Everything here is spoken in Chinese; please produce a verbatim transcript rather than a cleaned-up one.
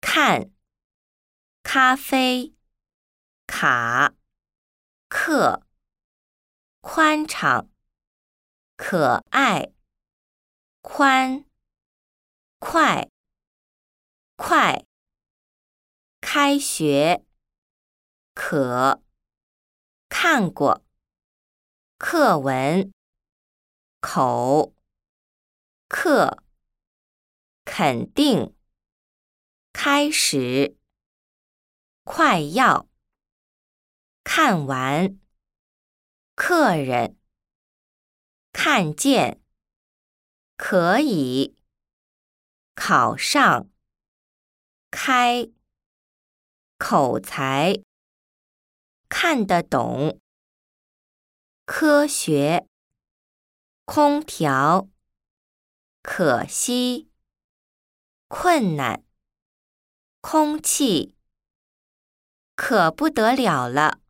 看，咖啡，卡，克，宽敞，可爱，宽，快，快，开学，可，看过，课文，口，课，肯定，开始，快要，看完，客人，看见，可以，考上，开，口才，看得懂，科学，空调，可惜，困难，空气，可不得了了。